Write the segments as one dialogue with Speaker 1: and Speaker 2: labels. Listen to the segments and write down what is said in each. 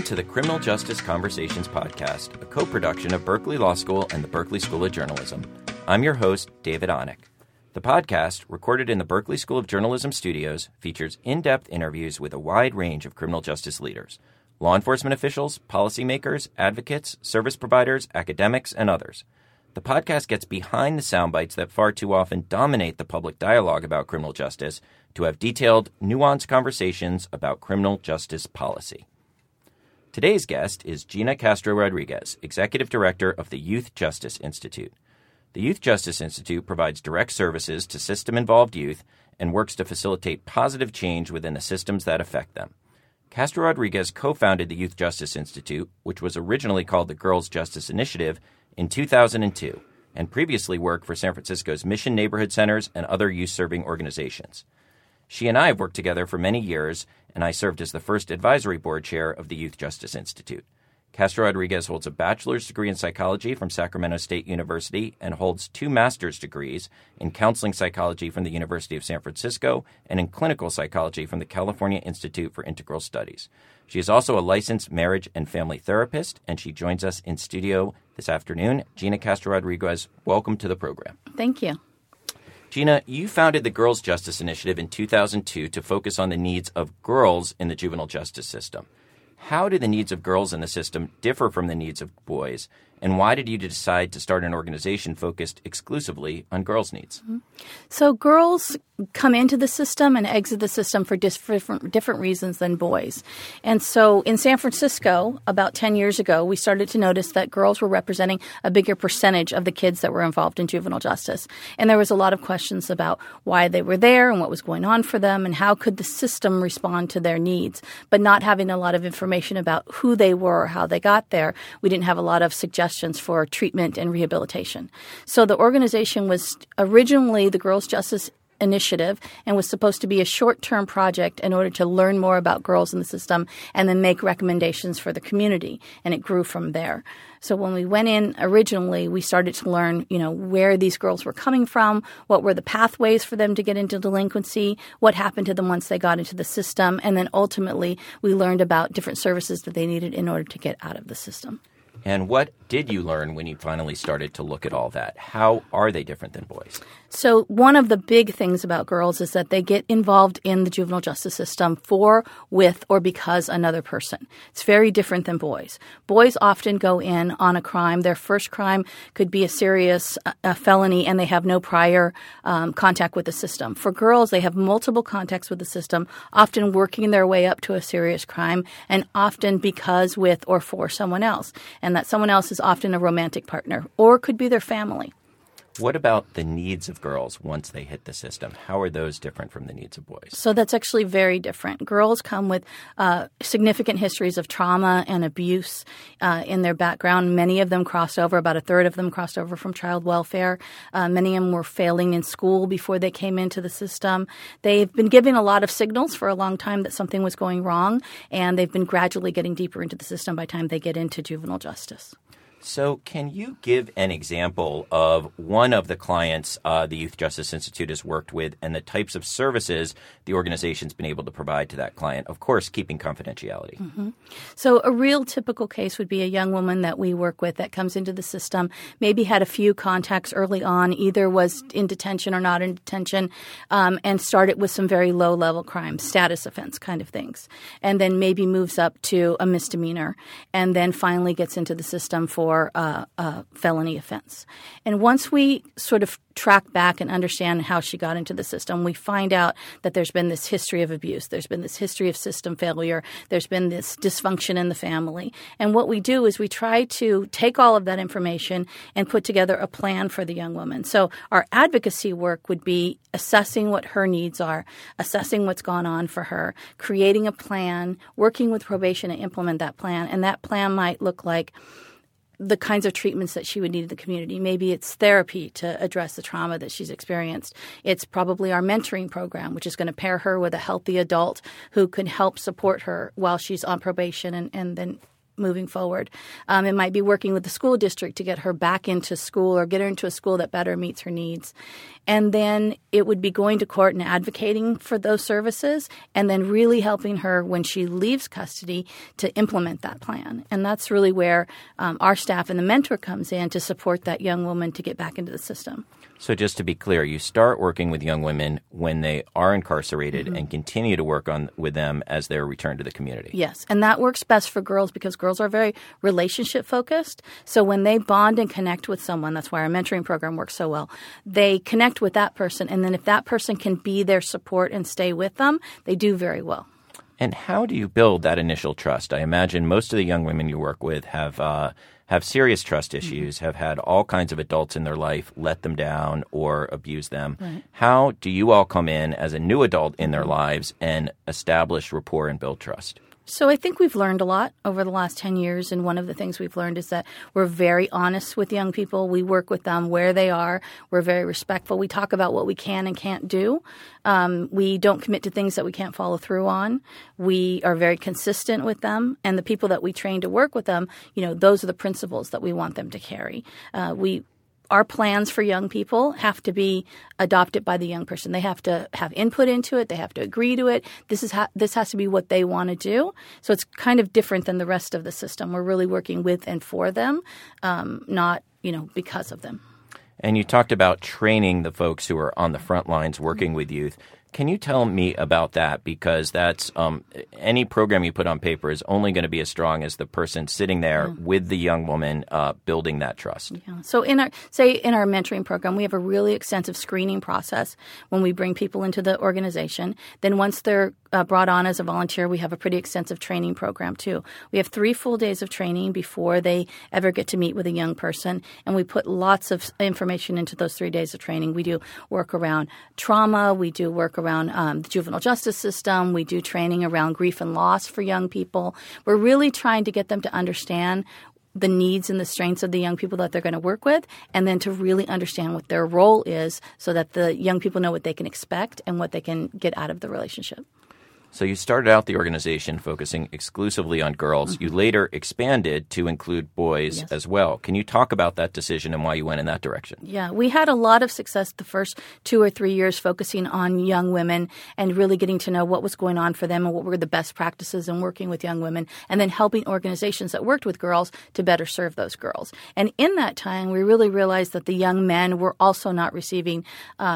Speaker 1: to the Criminal Justice Conversations podcast, a co-production of Berkeley Law School and the Berkeley School of Journalism. I'm your host, David Onick. The podcast, recorded in the Berkeley School of Journalism studios, features in-depth interviews with a wide range of criminal justice leaders, law enforcement officials, policymakers, advocates, service providers, academics, and others. The podcast gets behind the sound bites that far too often dominate the public dialogue about criminal justice to have detailed, nuanced conversations about criminal justice policy. Today's guest is Gina Castro-Rodriguez, Executive Director of the Youth Justice Institute. The Youth Justice Institute provides direct services to system-involved youth and works to facilitate positive change within the systems that affect them. Castro-Rodriguez co-founded the Youth Justice Institute, which was originally called the Girls Justice Initiative, in 2002, and previously worked for San Francisco's Mission Neighborhood Centers and other youth-serving organizations. She and I have worked together for many years, and I served as the first advisory board chair of the Youth Justice Institute. Castro-Rodriguez holds a bachelor's degree in psychology from Sacramento State University and holds 2 master's degrees in counseling psychology from the University of San Francisco and in clinical psychology from the California Institute for Integral Studies. She is also a licensed marriage and family therapist, and she joins us in studio this afternoon. Gina Castro-Rodriguez, welcome to the program.
Speaker 2: Thank you.
Speaker 1: Gina, you founded the Girls Justice Initiative in 2002 to focus on the needs of girls in the juvenile justice system. How do the needs of girls in the system differ from the needs of boys? And why did you decide to start an organization focused exclusively on girls' needs?
Speaker 2: So girls come into the system and exit the system for different reasons than boys. And so in San Francisco, about 10 years ago, we started to notice that girls were representing a bigger percentage of the kids that were involved in juvenile justice. And there was a lot of questions about why they were there and what was going on for them and how could the system respond to their needs. But not having a lot of information about who they were, how they got there, we didn't have a lot of suggestions for treatment and rehabilitation. So the organization was originally the Girls Justice Initiative and was supposed to be a short-term project in order to learn more about girls in the system and then make recommendations for the community. And it grew from there. So when we went in originally, we started to learn, where these girls were coming from, what were the pathways for them to get into delinquency, what happened to them once they got into the system, and then ultimately we learned about different services that they needed in order to get out of the system.
Speaker 1: And what did you learn when you finally started to look at all that? How are they different than boys?
Speaker 2: So one of the big things about girls is that they get involved in the juvenile justice system for, with, or because another person. It's very different than boys. Boys often go in on a crime. Their first crime could be a serious felony, and they have no prior contact with the system. For girls, they have multiple contacts with the system, often working their way up to a serious crime, and often because, with, or for someone else. And that someone else is often a romantic partner or could be their family.
Speaker 1: What about the needs of girls once they hit the system? How are those different from the needs of boys?
Speaker 2: So that's actually very different. Girls come with significant histories of trauma and abuse in their background. Many of them crossed over. About a third of them crossed over from child welfare. Many of them were failing in school before they came into the system. They've been giving a lot of signals for a long time that something was going wrong, and they've been gradually getting deeper into the system by the time they get into juvenile justice.
Speaker 1: So can you give an example of one of the clients the Youth Justice Institute has worked with and the types of services the organization's been able to provide to that client, of course, keeping confidentiality?
Speaker 2: Mm-hmm. So a real typical case would be a young woman that we work with that comes into the system, maybe had a few contacts early on, either was in detention or not in detention, and started with some very low-level crimes, status offense kind of things, and then maybe moves up to a misdemeanor and then finally gets into the system for a felony offense. And once we sort of track back and understand how she got into the system, we find out that there's been this history of abuse. There's been this history of system failure. There's been this dysfunction in the family. And what we do is we try to take all of that information and put together a plan for the young woman. So our advocacy work would be assessing what her needs are, assessing what's gone on for her, creating a plan, working with probation to implement that plan. And that plan might look like the kinds of treatments that she would need in the community. Maybe it's therapy to address the trauma that she's experienced. It's probably our mentoring program, which is going to pair her with a healthy adult who can help support her while she's on probation and then moving forward. It might be working with the school district to get her back into school or get her into a school that better meets her needs. And then it would be going to court and advocating for those services and then really helping her when she leaves custody to implement that plan. And that's really where our staff and the mentor comes in to support that young woman to get back into the system.
Speaker 1: So just to be clear, you start working with young women when they are incarcerated and continue to work with them as they're returned to the community.
Speaker 2: Yes, and that works best for girls because girls are very relationship focused. So when they bond and connect with someone, that's why our mentoring program works so well. They connect with that person, and then if that person can be their support and stay with them, they do very well.
Speaker 1: And how do you build that initial trust? I imagine most of the young women you work with have serious trust issues, have had all kinds of adults in their life let them down or abuse them. Right. How do you all come in as a new adult in their lives and establish rapport and build trust?
Speaker 2: So I think we've learned a lot over the last 10 years, and one of the things we've learned is that we're very honest with young people. We work with them where they are. We're very respectful. We talk about what we can and can't do. We don't commit to things that we can't follow through on. We are very consistent with them, and the people that we train to work with them, those are the principles that we want them to carry. Our plans for young people have to be adopted by the young person. They have to have input into it. They have to agree to it. This has to be what they want to do. So it's kind of different than the rest of the system. We're really working with and for them, not because of them.
Speaker 1: And you talked about training the folks who are on the front lines working with youth. Can you tell me about that? Because that's any program you put on paper is only going to be as strong as the person sitting there with the young woman building that trust.
Speaker 2: Yeah. So in our mentoring program, we have a really extensive screening process when we bring people into the organization. Then once they're brought on as a volunteer, we have a pretty extensive training program too. We have 3 full days of training before they ever get to meet with a young person, and we put lots of information into those 3 days of training. We do work around trauma. We do work around the juvenile justice system. We do training around grief and loss for young people. We're really trying to get them to understand the needs and the strengths of the young people that they're going to work with, and then to really understand what their role is so that the young people know what they can expect and what they can get out of the relationship.
Speaker 1: So you started out the organization focusing exclusively on girls. You later expanded to include boys as well. Can you talk about that decision and why you went in that direction?
Speaker 2: Yeah, we had a lot of success the first 2 or 3 years focusing on young women and really getting to know what was going on for them and what were the best practices in working with young women, and then helping organizations that worked with girls to better serve those girls. And in that time, we really realized that the young men were also not receiving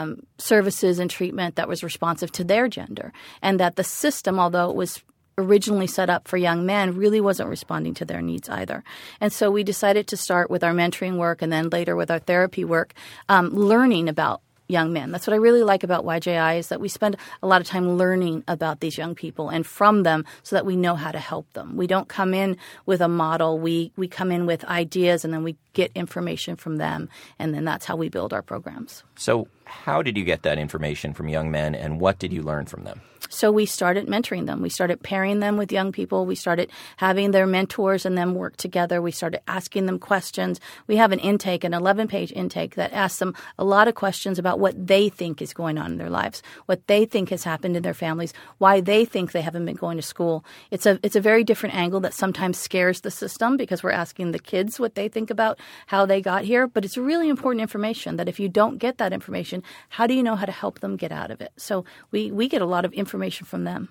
Speaker 2: services and treatment that was responsive to their gender, and that the system, although it was originally set up for young men, really wasn't responding to their needs either. And so we decided to start with our mentoring work and then later with our therapy work, learning about young men. That's what I really like about YJI is that we spend a lot of time learning about these young people and from them so that we know how to help them. We don't come in with a model. We come in with ideas and then we get information from them, and then that's how we build our programs.
Speaker 1: So how did you get that information from young men, and what did you learn from them?
Speaker 2: So we started mentoring them. We started pairing them with young people. We started having their mentors and them work together. We started asking them questions. We have an 11-page intake that asks them a lot of questions about what they think is going on in their lives, what they think has happened in their families, why they think they haven't been going to school. It's a very different angle that sometimes scares the system because we're asking the kids what they think about how they got here. But it's really important information that if you don't get that information, how do you know how to help them get out of it? So we get a lot of information from them.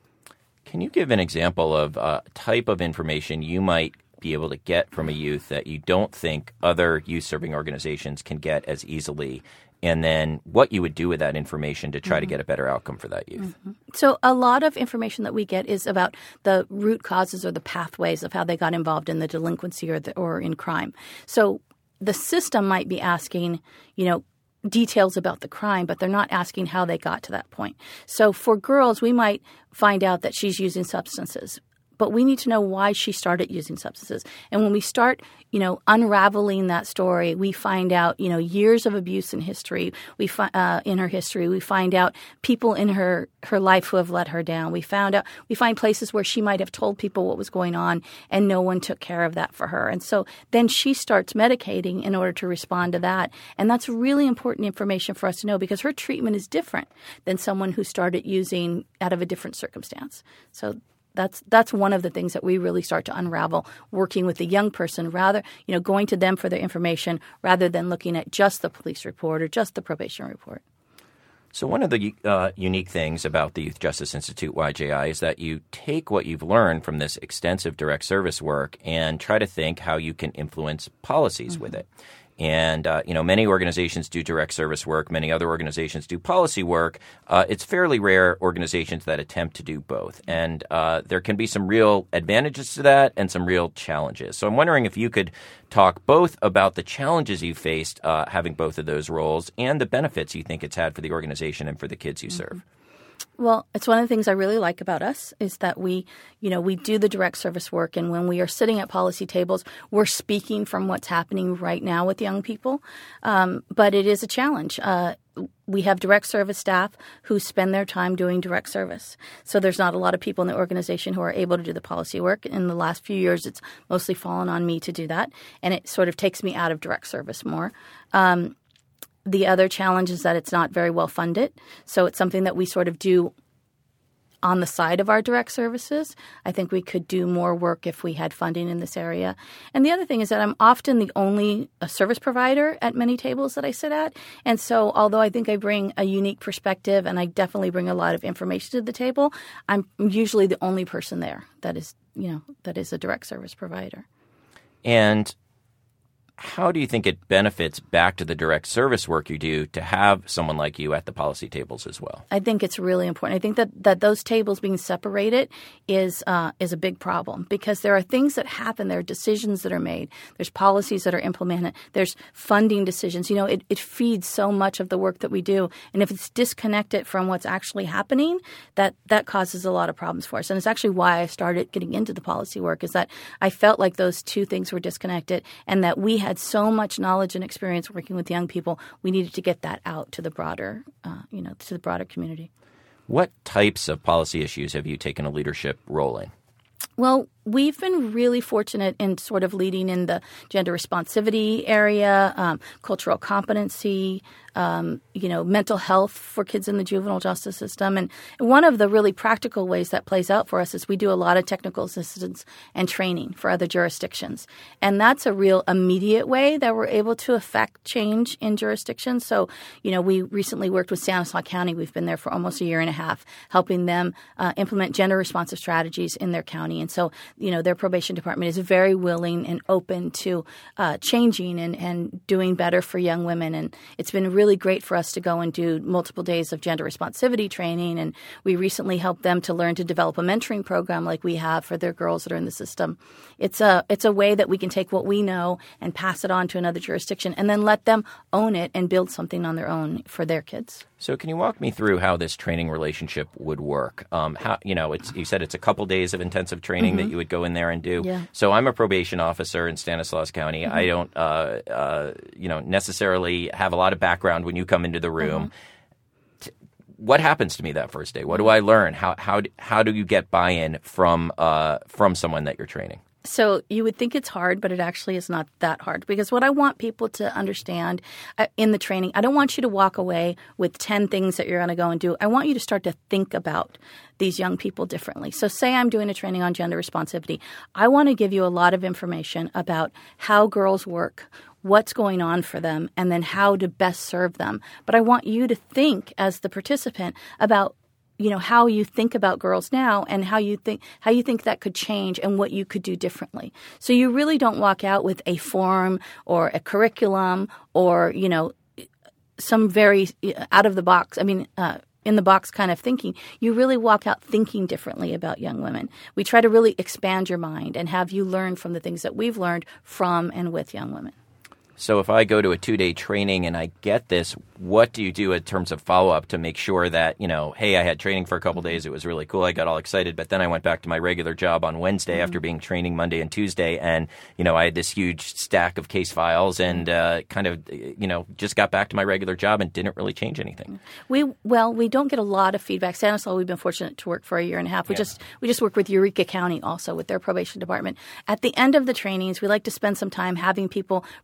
Speaker 1: Can you give an example of a type of information you might be able to get from a youth that you don't think other youth-serving organizations can get as easily, and then what you would do with that information to try to get a better outcome for that youth?
Speaker 2: So a lot of information that we get is about the root causes or the pathways of how they got involved in the delinquency or in crime. So the system might be asking, details about the crime, but they're not asking how they got to that point. So for girls, we might find out that she's using substances, but we need to know why she started using substances. And when we start, unraveling that story, we find out, years of abuse in history. In her history, we find out people in her life who have let her down. We find places where she might have told people what was going on and no one took care of that for her. And so then she starts medicating in order to respond to that. And that's really important information for us to know because her treatment is different than someone who started using out of a different circumstance. So That's one of the things that we really start to unravel working with the young person, rather, going to them for their information rather than looking at just the police report or just the probation report.
Speaker 1: So one of the unique things about the Youth Justice Institute, YJI, is that you take what you've learned from this extensive direct service work and try to think how you can influence policies with it. And, many organizations do direct service work. Many other organizations do policy work. It's fairly rare organizations that attempt to do both. And there can be some real advantages to that and some real challenges. So I'm wondering if you could talk both about the challenges you faced having both of those roles and the benefits you think it's had for the organization and for the kids you serve.
Speaker 2: Well, it's one of the things I really like about us is that we do the direct service work, and when we are sitting at policy tables, we're speaking from what's happening right now with young people. But it is a challenge. We have direct service staff who spend their time doing direct service. So there's not a lot of people in the organization who are able to do the policy work. In the last few years, it's mostly fallen on me to do that, and it sort of takes me out of direct service more. The other challenge is that it's not very well funded. So it's something that we sort of do on the side of our direct services. I think we could do more work if we had funding in this area. And the other thing is that I'm often the only service provider at many tables that I sit at. And so although I think I bring a unique perspective and I definitely bring a lot of information to the table, I'm usually the only person there that is a direct service provider.
Speaker 1: And how do you think it benefits back to the direct service work you do to have someone like you at the policy tables as well?
Speaker 2: I think it's really important. I think that those tables being separated is a big problem because there are things that happen. There are decisions that are made. There's policies that are implemented. There's funding decisions. It feeds so much of the work that we do. And if it's disconnected from what's actually happening, that causes a lot of problems for us. And it's actually why I started getting into the policy work is that I felt like those two things were disconnected and that we had so much knowledge and experience working with young people, we needed to get that out to the broader, to the broader community.
Speaker 1: What types of policy issues have you taken a leadership role in?
Speaker 2: Well, we've been really fortunate in sort of leading in the gender responsivity area, cultural competency, mental health for kids in the juvenile justice system. And one of the really practical ways that plays out for us is we do a lot of technical assistance and training for other jurisdictions. And that's a real immediate way that we're able to affect change in jurisdictions. So, we recently worked with Stanislaus County. We've been there for almost a year and a half, helping them implement gender responsive strategies in their county. And so, their probation department is very willing and open to changing and doing better for young women. And it's been really great for us to go and do multiple days of gender responsivity training. And we recently helped them to learn to develop a mentoring program like we have for their girls that are in the system. It's a way that we can take what we know and pass it on to another jurisdiction and then let them own it and build something on their own for their kids.
Speaker 1: So can you walk me through how this training relationship would work? You said it's a couple days of intensive training that you would go in there and do.
Speaker 2: Yeah.
Speaker 1: So I'm a probation officer in Stanislaus County. I don't, necessarily have a lot of background when you come into the room. What happens to me that first day? What do I learn? How do you get buy-in from someone that you're training?
Speaker 2: So you would think it's hard, but it actually is not that hard because what I want people to understand in the training, I don't want you to walk away with 10 things that you're going to go and do. I want you to start to think about these young people differently. So say I'm doing a training on gender responsivity. I want to give you a lot of information about how girls work, what's going on for them, and then how to best serve them. But I want you to think as the participant about how you think about girls now and how you think that could change and what you could do differently. So you really don't walk out with a form or a curriculum or, some very out of the box, in the box kind of thinking. You really walk out thinking differently about young women. We try to really expand your mind and have you learn from the things that we've learned from and with young women.
Speaker 1: So if I go to a 2-day training and I get this, what do you do in terms of follow-up to make sure that, hey, I had training for a couple days. It was really cool. I got all excited. But then I went back to my regular job on Wednesday after being training Monday and Tuesday. And, I had this huge stack of case files and just got back to my regular job and didn't really change anything. We
Speaker 2: don't get a lot of feedback. Stanislaus, we've been fortunate to work for a year and a half. We just work with Eureka County also with their probation department. At the end of the trainings, we like to spend some time having people break into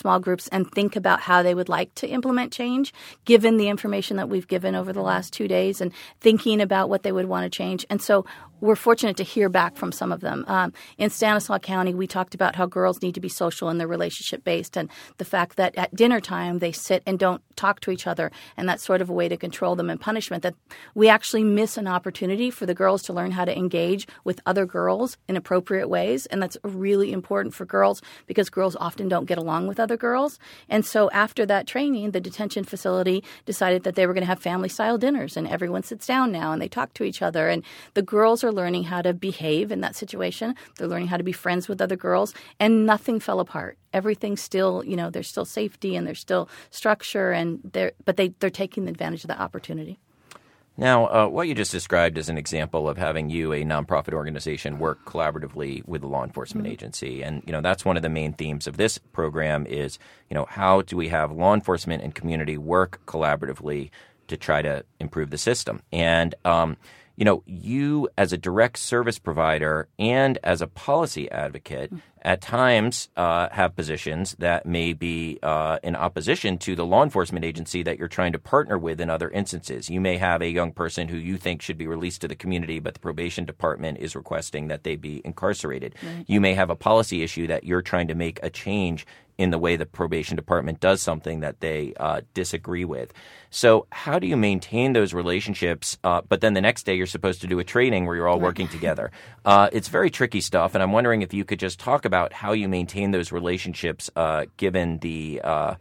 Speaker 2: small groups and think about how they would like to implement change, given the information that we've given over the last 2 days, and thinking about what they would want to change. And so we're fortunate to hear back from some of them. In Stanislaus County, we talked about how girls need to be social and they're relationship-based, and the fact that at dinner time they sit and don't talk to each other, and that's sort of a way to control them in punishment, that we actually miss an opportunity for the girls to learn how to engage with other girls in appropriate ways, and that's really important for girls because girls often don't get along with other girls. And so after that training, the detention facility decided that they were going to have family-style dinners, and everyone sits down now and they talk to each other, and the girls are learning how to behave in that situation. They're learning how to be friends with other girls, and nothing fell apart. Everything's still, there's still safety and there's still structure, and they're taking advantage of that opportunity.
Speaker 1: Now, what you just described is an example of having you, a nonprofit organization, work collaboratively with a law enforcement agency. And, that's one of the main themes of this program is, how do we have law enforcement and community work collaboratively to try to improve the system? And, you as a direct service provider and as a policy advocate at times have positions that may be in opposition to the law enforcement agency that you're trying to partner with in other instances. You may have a young person who you think should be released to the community, but the probation department is requesting that they be incarcerated. Right. You may have a policy issue that you're trying to make a change in the way the probation department does something that they disagree with. So how do you maintain those relationships, but then the next day you're supposed to do a training where you're all working together? It's very tricky stuff, and I'm wondering if you could just talk about how you maintain those relationships given the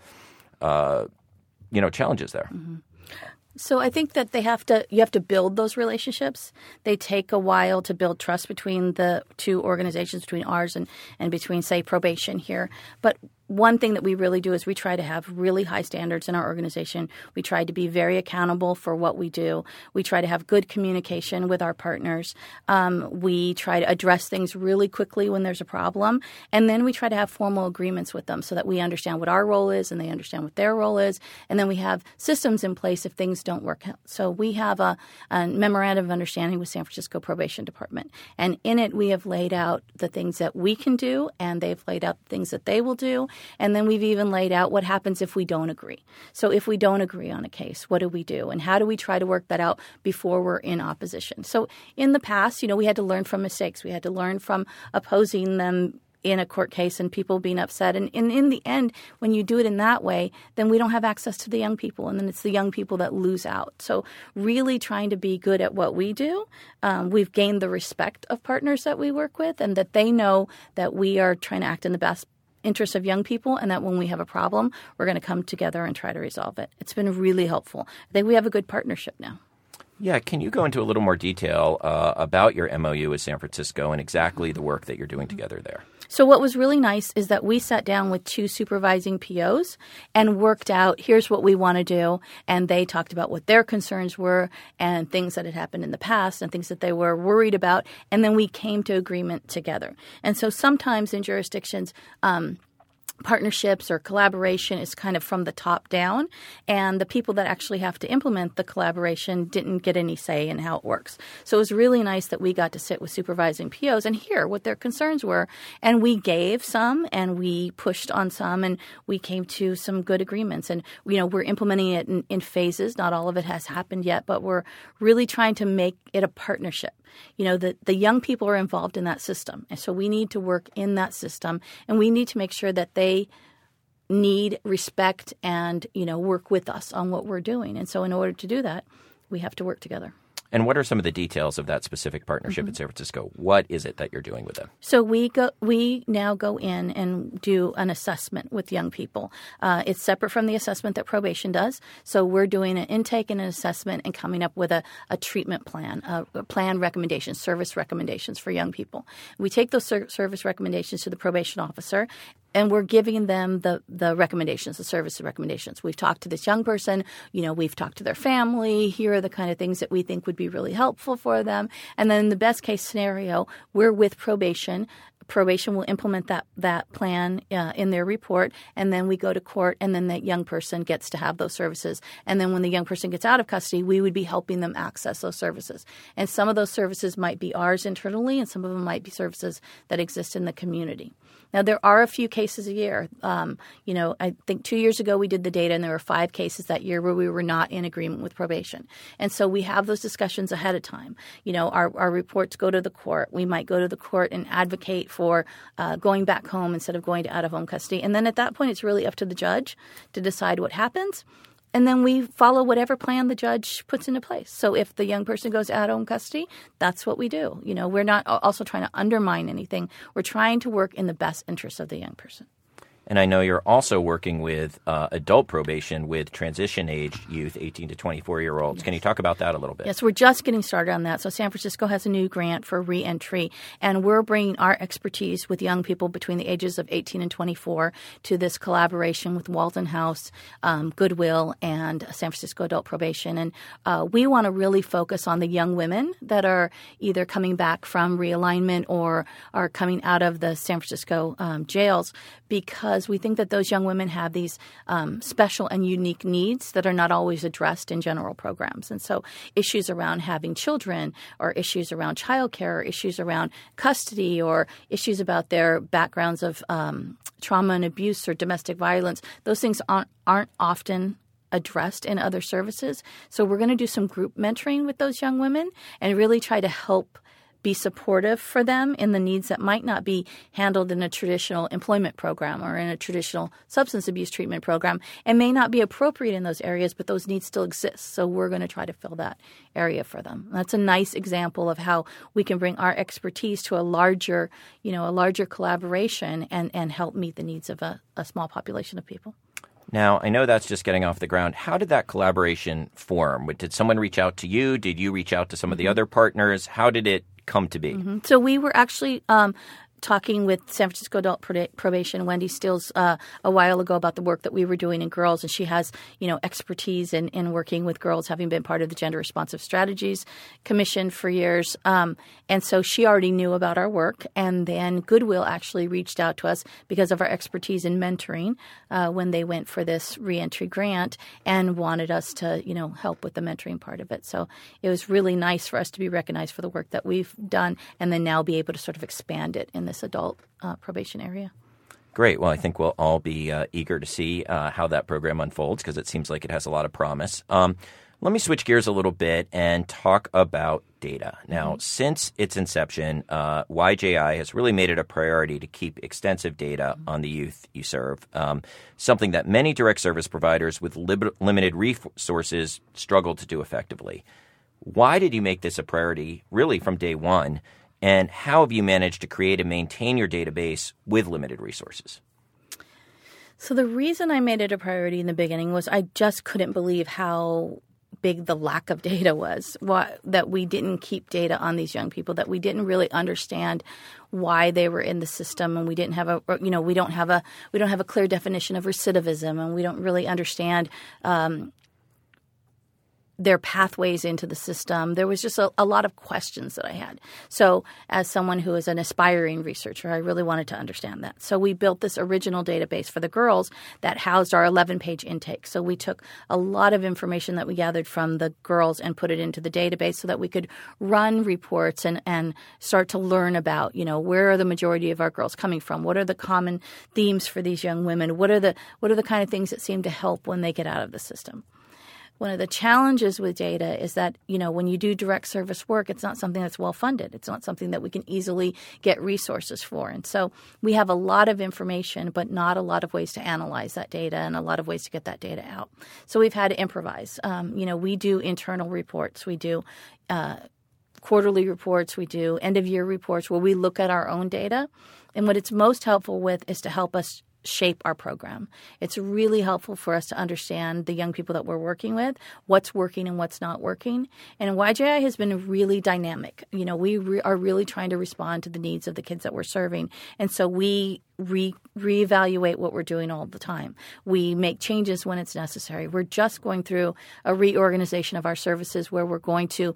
Speaker 1: challenges there. Mm-hmm.
Speaker 2: So I think that you have to build those relationships. They take a while to build trust between the two organizations, between ours and between, say, probation here. But one thing that we really do is we try to have really high standards in our organization. We try to be very accountable for what we do. We try to have good communication with our partners. We try to address things really quickly when there's a problem. And then we try to have formal agreements with them so that we understand what our role is and they understand what their role is. And then we have systems in place if things don't work out. So we have a memorandum of understanding with San Francisco Probation Department. And in it, we have laid out the things that we can do, and they've laid out the things that they will do. And then we've even laid out what happens if we don't agree. So if we don't agree on a case, what do we do? And how do we try to work that out before we're in opposition? So in the past, we had to learn from mistakes. We had to learn from opposing them in a court case and people being upset. And in the end, when you do it in that way, then we don't have access to the young people. And then it's the young people that lose out. So really trying to be good at what we do. We've gained the respect of partners that we work with, and that they know that we are trying to act in the best interests of young people, and that when we have a problem, we're going to come together and try to resolve it. It's been really helpful. I think we have a good partnership now.
Speaker 1: Yeah. Can you go into a little more detail about your MOU with San Francisco and exactly the work that you're doing together there?
Speaker 2: So what was really nice is that we sat down with two supervising POs and worked out, here's what we want to do. And they talked about what their concerns were and things that had happened in the past and things that they were worried about. And then we came to agreement together. And so sometimes in jurisdictions, partnerships or collaboration is kind of from the top down, and the people that actually have to implement the collaboration didn't get any say in how it works. So it was really nice that we got to sit with supervising POs and hear what their concerns were, and we gave some and we pushed on some, and we came to some good agreements. And we're implementing it in phases. Not all of it has happened yet, but we're really trying to make it a partnership. The young people are involved in that system. And so we need to work in that system, and we need to make sure that they need respect and, work with us on what we're doing. And so in order to do that, we have to work together.
Speaker 1: And what are some of the details of that specific partnership in San Francisco? What is it that you're doing with them?
Speaker 2: So we now go in and do an assessment with young people. It's separate from the assessment that probation does. So we're doing an intake and an assessment and coming up with a treatment plan, a plan recommendations, service recommendations for young people. We take those service recommendations to the probation officer, and we're giving them the recommendations, the service recommendations. We've talked to this young person. We've talked to their family. Here are the kind of things that we think would be really helpful for them. And then in the best case scenario, we're with probation. Probation will implement that plan in their report, and then we go to court, and then that young person gets to have those services. And then when the young person gets out of custody, we would be helping them access those services. And some of those services might be ours internally, and some of them might be services that exist in the community. Now, there are a few cases cases a year. I think 2 years ago we did the data, and there were 5 cases that year where we were not in agreement with probation. And so we have those discussions ahead of time. Our reports go to the court. We might go to the court and advocate for going back home instead of going to out-of-home custody. And then at that point, it's really up to the judge to decide what happens. And then we follow whatever plan the judge puts into place. So if the young person goes out of home custody, that's what we do. We're not also trying to undermine anything. We're trying to work in the best interest of the young person.
Speaker 1: And I know you're also working with adult probation with transition-aged youth, 18 to 24-year-olds. Yes. Can you talk about that a little bit?
Speaker 2: Yes, we're just getting started on that. So San Francisco has a new grant for reentry, and we're bringing our expertise with young people between the ages of 18 and 24 to this collaboration with Walton House, Goodwill, and San Francisco Adult Probation. And we want to really focus on the young women that are either coming back from realignment or are coming out of the San Francisco jails, because we think that those young women have these special and unique needs that are not always addressed in general programs. And so issues around having children, or issues around childcare, or issues around custody, or issues about their backgrounds of trauma and abuse or domestic violence, those things aren't often addressed in other services. So we're going to do some group mentoring with those young women and really try to help be supportive for them in the needs that might not be handled in a traditional employment program or in a traditional substance abuse treatment program, and may not be appropriate in those areas, but those needs still exist. So we're going to try to fill that area for them. That's a nice example of how we can bring our expertise to a larger collaboration and help meet the needs of a small population of people.
Speaker 1: Now, I know that's just getting off the ground. How did that collaboration form? Did someone reach out to you? Did you reach out to some of the other partners? How did it come to be?
Speaker 2: Mm-hmm. So we were actually talking with San Francisco Adult Probation, Wendy Stills, a while ago about the work that we were doing in girls, and she has, expertise in working with girls, having been part of the Gender Responsive Strategies Commission for years. And so she already knew about our work, and then Goodwill actually reached out to us because of our expertise in mentoring when they went for this reentry grant and wanted us to, help with the mentoring part of it. So it was really nice for us to be recognized for the work that we've done, and then now be able to sort of expand it in this adult probation area.
Speaker 1: Great. Well, I think we'll all be eager to see how that program unfolds, because it seems like it has a lot of promise. Let me switch gears a little bit and talk about data. Now, since its inception, YJI has really made it a priority to keep extensive data on the youth you serve, something that many direct service providers with limited resources struggle to do effectively. Why did you make this a priority really from day one? And how have you managed to create and maintain your database with limited resources?
Speaker 2: So the reason I made it a priority in the beginning was I just couldn't believe how big the lack of data was, that we didn't keep data on these young people, that we didn't really understand why they were in the system, and we didn't have we don't have a clear definition of recidivism, and we don't really understand their pathways into the system. There was just a lot of questions that I had. So as someone who is an aspiring researcher, I really wanted to understand that. So we built this original database for the girls that housed our 11-page intake. So we took a lot of information that we gathered from the girls and put it into the database so that we could run reports and start to learn about, where are the majority of our girls coming from? What are the common themes for these young women? What are the kind of things that seem to help when they get out of the system? One of the challenges with data is that, when you do direct service work, it's not something that's well funded. It's not something that we can easily get resources for. And so we have a lot of information, but not a lot of ways to analyze that data and a lot of ways to get that data out. So we've had to improvise. We do internal reports. We do quarterly reports. We do end-of-year reports where we look at our own data. And what it's most helpful with is to help us shape our program. It's really helpful for us to understand the young people that we're working with, what's working and what's not working. And YJI has been really dynamic. We are really trying to respond to the needs of the kids that we're serving. And so we reevaluate what we're doing all the time. We make changes when it's necessary. We're just going through a reorganization of our services where we're going to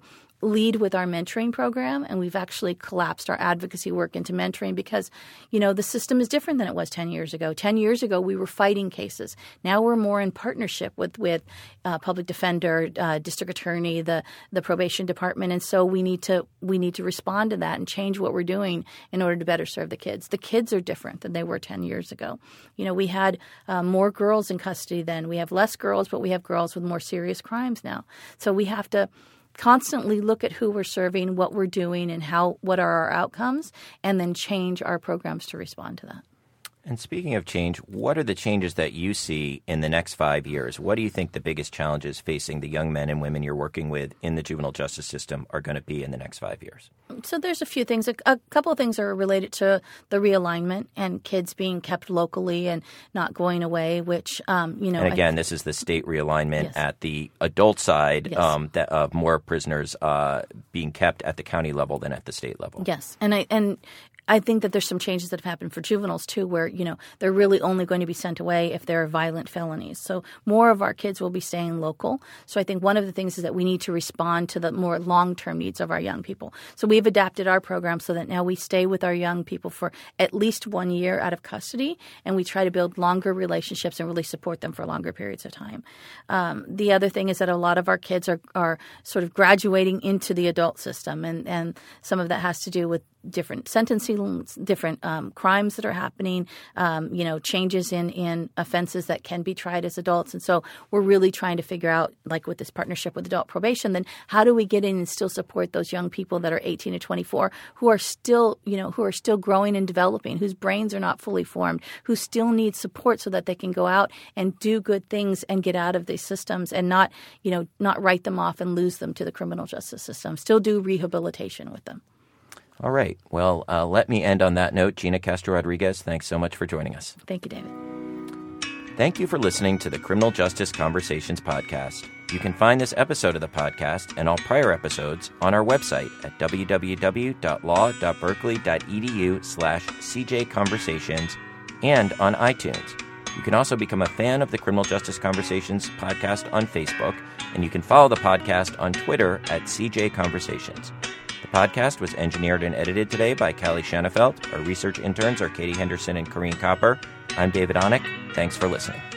Speaker 2: lead with our mentoring program, and we've actually collapsed our advocacy work into mentoring because, the system is different than it was 10 years ago. 10 years ago, we were fighting cases. Now we're more in partnership with public defender, district attorney, the probation department, and so we need to respond to that and change what we're doing in order to better serve the kids. The kids are different than they were 10 years ago. We had more girls in custody then. We have less girls, but we have girls with more serious crimes now. So we have to constantly look at who we're serving, what we're doing, and what are our outcomes, and then change our programs to respond to that.
Speaker 1: And speaking of change, what are the changes that you see in the next 5 years? What do you think the biggest challenges facing the young men and women you're working with in the juvenile justice system are going to be in the next 5 years?
Speaker 2: So there's a few things. A couple of things are related to the realignment and kids being kept locally and not going away, which, And
Speaker 1: again, this is the state realignment at the adult side of more prisoners being kept at the county level than at the state level.
Speaker 2: Yes. And I think that there's some changes that have happened for juveniles, too, where, they're really only going to be sent away if there are violent felonies. So more of our kids will be staying local. So I think one of the things is that we need to respond to the more long-term needs of our young people. So we've adapted our program so that now we stay with our young people for at least 1 year out of custody, and we try to build longer relationships and really support them for longer periods of time. The other thing is that a lot of our kids are sort of graduating into the adult system, and some of that has to do with different sentencing, different crimes that are happening, changes in offenses that can be tried as adults. And so we're really trying to figure out, like with this partnership with adult probation, then how do we get in and still support those young people that are 18 to 24 who are still growing and developing, whose brains are not fully formed, who still need support so that they can go out and do good things and get out of these systems and not write them off and lose them to the criminal justice system, still do rehabilitation with them.
Speaker 1: All right. Well, let me end on that note. Gina Castro-Rodriguez, thanks so much for joining us.
Speaker 2: Thank you, David.
Speaker 1: Thank you for listening to the Criminal Justice Conversations podcast. You can find this episode of the podcast and all prior episodes on our website at www.law.berkeley.edu/CJConversations and on iTunes. You can also become a fan of the Criminal Justice Conversations podcast on Facebook, and you can follow the podcast on Twitter at CJ Conversations. The podcast was engineered and edited today by Callie Shanafelt. Our research interns are Katie Henderson and Corrine Copper. I'm David Onick. Thanks for listening.